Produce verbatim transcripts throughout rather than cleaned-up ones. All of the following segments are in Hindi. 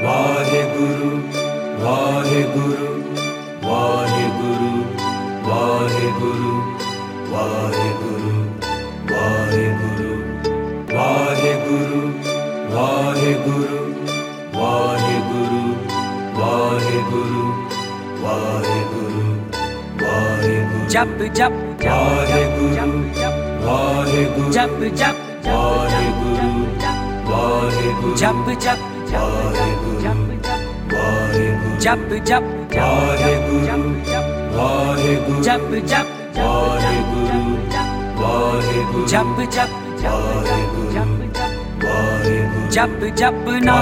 वाहेगुरु वाहेगुरु वाहेगुरु वाहेगुरु वाहेगुरु वाहेगुरु वाहेगुरु वाहेगुरु वाहेगुरु वाहेगुरु वाहेगुरु वाहेगुरु जप जप वाहेगुरु वाहेगुरु जप जप वाहेगुरु वाहेगुरु जप जप वाहेगुरु वाहेगुरु जप जप वाहेगुरु वाहेगुरु जप जप वाहेगुरु वाहेगुरु जप जप वाहेगुरु वाहेगुरु जप जप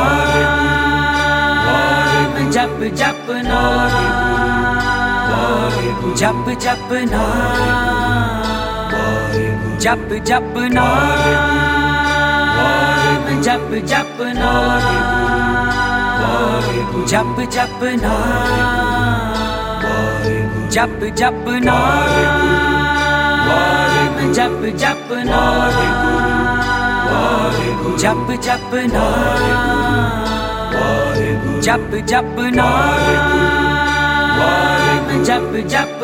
नाम जप जप नाम जप जप नाम जप जप नाम जप जप नाम जप जप नाम जप जप नाम जप जप नाम जप जप नाम जप जप नाम जप जप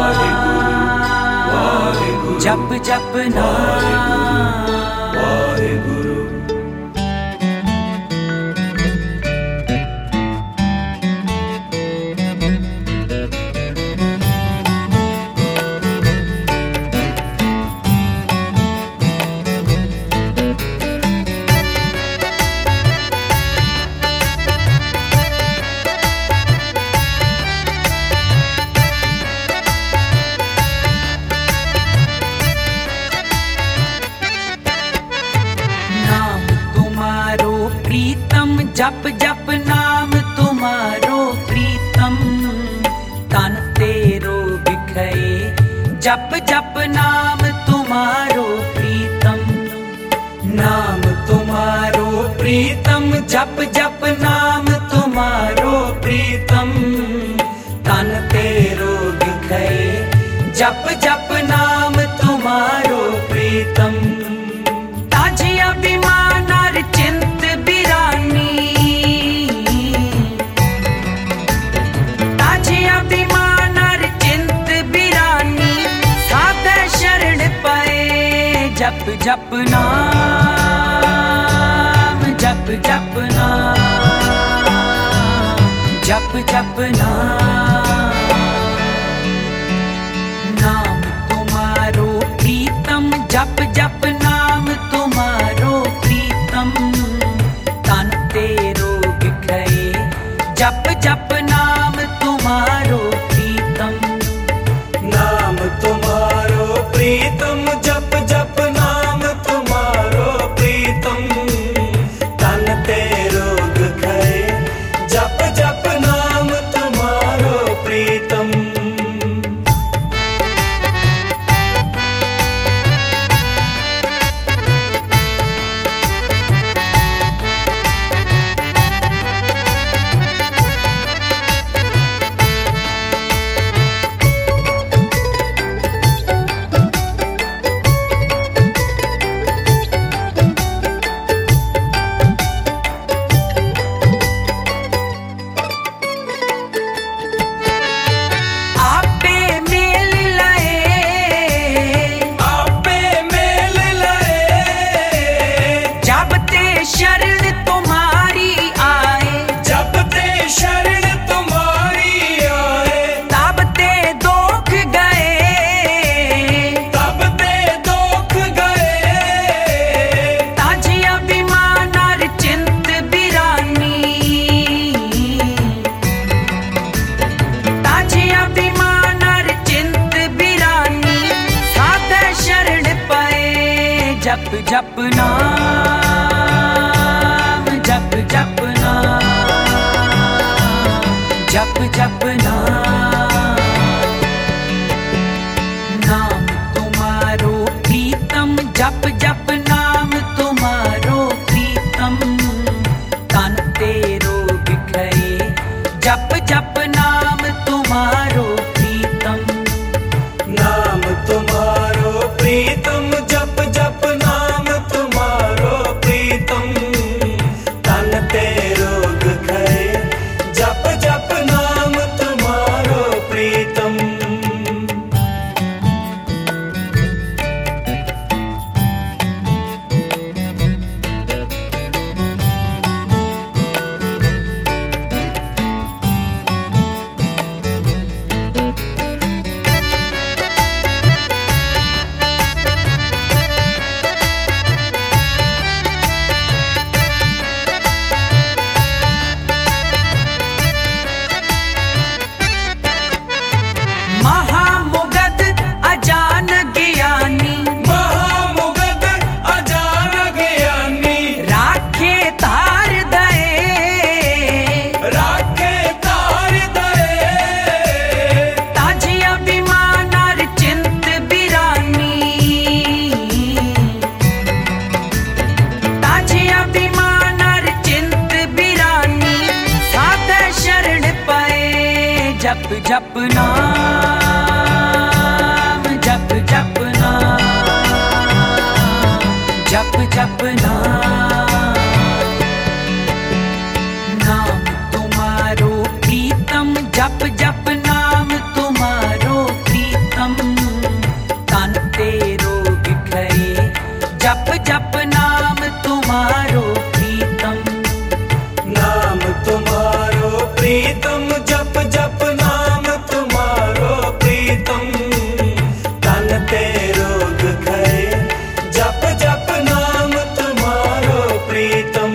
नाम जप जप नाम वाहेगुरु प्रीतम जप जप नाम तुम्हारो प्रीतम तन तेरो बिखये जप जप नाम तुम्हारो प्रीतम नाम तुम्हारो प्रीतम जप जप नाम तुम्हारो प्रीतम तन तेरो बिखये जप जप नाम तुम्हारो प्रीतम ताजी अभिमान और चिंत जप जप नाम जप जप नाम जप जप नाम नाम तुम्हारो प्रीतम जप जप नाम तुम्हारो प्रीतम तन तेरो बिखये जप जप नाम तुम्हारो प्रीतम नाम तुम्हारो प्रीतम जप जप नाम तुम्हारो प्रीतम तन तेरो बिखये जप जप नाम तुम्हारो प्रीतम जप जप नाम जप जप नाम जप जप नाम नाम तुम्हारो प्रीतम जप जप नाम तुम्हारो प्रीतम तन तेरो बिखये जप जप नाम तुम्हारो प्रीतम नाम तुम्हारो प्रीतम जप जप नाम तुम्हारो प्रीतम तन तेरो बिखये जप जप नाम, जप जप नाम, जप जप नाम। नाम तुम्हारो प्रीतम, जप जप नाम तुम्हारो प्रीतम। तन तेरो बिखरे, जप जप नाम तुम्हारो प्रीतम। नाम तुम्हारो प्रीतम, जप जप नाम तुम्हारो प्रीतम। तन तेरो बिखरे, जप जप नाम तुम्हारो प्रीतम।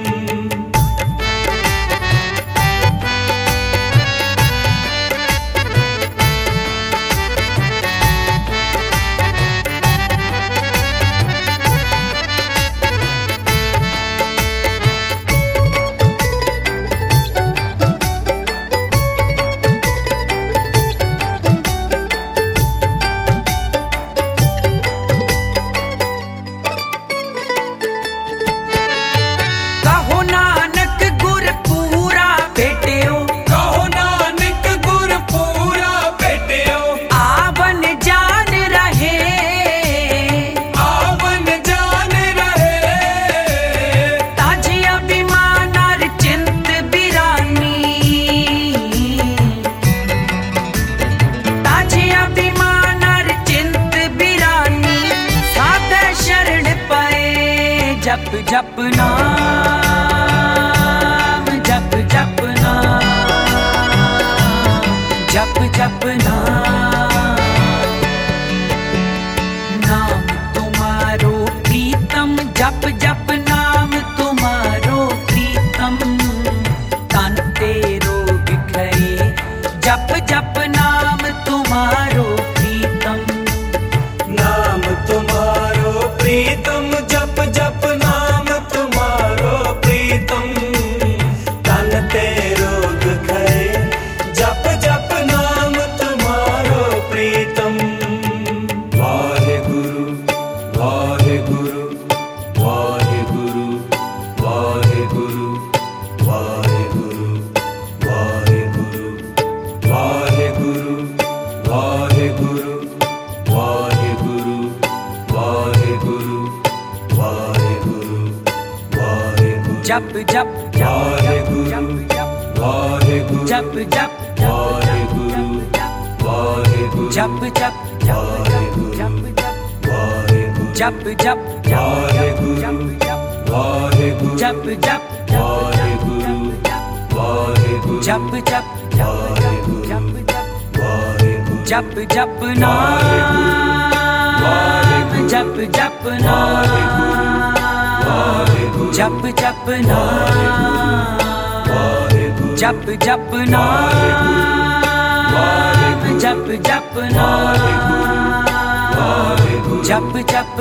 जप जप नाम, जप जप नाम, जप जप नाम। नाम तुम्हारो प्रीतम, जप जप नाम तुम्हारो प्रीतम। तन तेरो बिखरे, जप जप नाम तुम्हारो प्रीतम। नाम तुम्हारो प्रीतम, जप जप नाम तुम्हारो प्रीतम। तन तेरो बिखरे, जप जप नाम तुम्हारो प्रीतम। वाहे गुरु वाहे गुरु वाहे गुरु वाहे गुरु वाहे गुरु वाहे गुरु वाहे गुरु वाहे गुरु वाहे गुरु वाहे गुरु वाहे गुरु वाहे गुरु। जप जप वाहे गुरु वाहे गुरु जप जप वाहे गुरु वाहे गुरु जप जप वाहे गुरु वाहे गुरु जप जप वाहे गुरु वाहे गुरु जप जप वाहे गुरु वाहे गुरु जप जप वाहे गुरु वाहे गुरु जप जप नाम, जप जप नाम, जप जप नाम, जप जप नाम, जप जप नाम, जप जप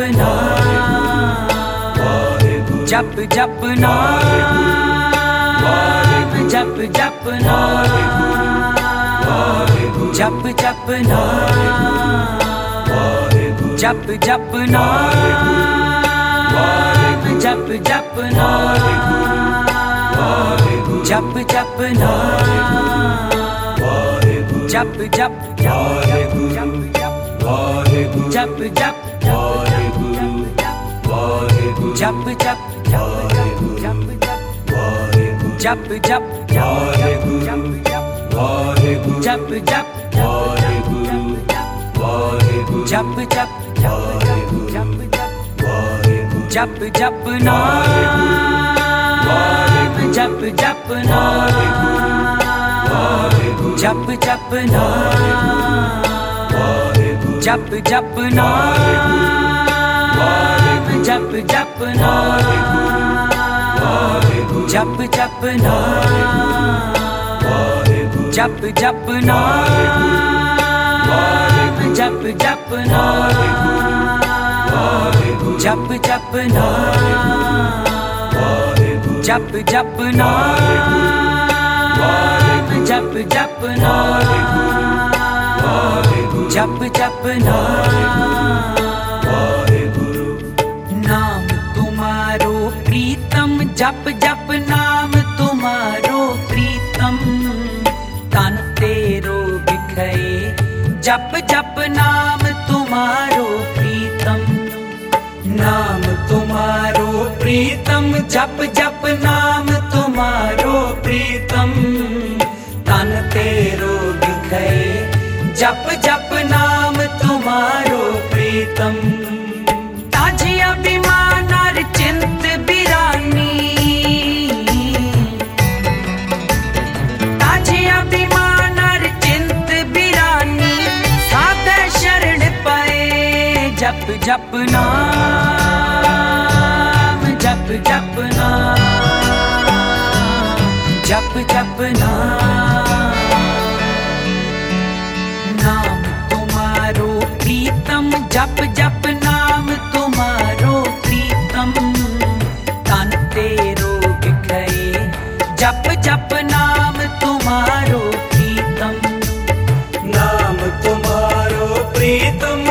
नाम, जप जप नाम, जप जप नाम, जप जप नाम, जप जप नाम, जप जप नाम, जप जप नाम, जप जप वाहे गुरु वाहे गुरु जप जप वाहे गुरु वाहे गुरु जप जप वाहे गुरु वाहे गुरु जप जप वाहे गुरु वाहे गुरु जप जप वाहे गुरु वाहे गुरु जप जप वाहे गुरु वाहे गुरु जप जप नाम, जप जप नाम, जप जप नाम, जप जप नाम, जप जप नाम, जप जप नाम, जप जप नाम, जप जप नाम, जप जप नाम, जप जप नाम, जप जप नाम, जप जप नाम। नाम तुम्हारो प्रीतम, जप जप नाम तुम्हारो प्रीतम। तन तेरो जप जप नाम तुम्हारो प्रीतम, नाम तुम्हारो प्रीतम, जप जप नाम तुम्हारो प्रीतम, तन तेरो बिखरे जप जप नाम तुम्हारो प्रीतम। ताजी अभिमान और चिंत बिरानी, ताजी अभिमान और चिंत बिरानी, साधे शरण पाए जप जप नाम, जप जप नाम, जप जप नाम। नाम तुम्हारो प्रीतम, जप जप नाम तुम्हारो प्रीतम, तन तेरो बिखरे जप जप नाम तुम्हारो प्रीतम। नाम तुम्हारो प्रीतम,